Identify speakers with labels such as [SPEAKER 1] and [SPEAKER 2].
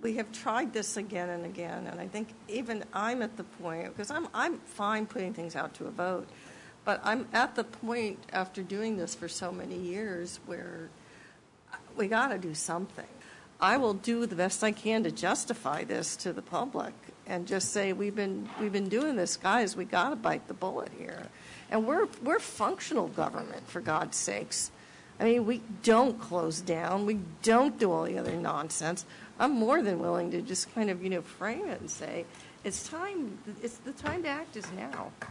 [SPEAKER 1] we have tried this again and again, and I think even I'm at the point, because I'm fine putting things out to a vote, but I'm at the point after doing this for so many years where we got to do something. I will do the best I can to justify this to the public and just say we've been doing this, guys. We got to bite the bullet here, and we're functional government, for God's sakes. I mean, we don't close down. We don't do all the other nonsense. I'm more than willing to just kind of frame it and say it's time. It's the time to act is now.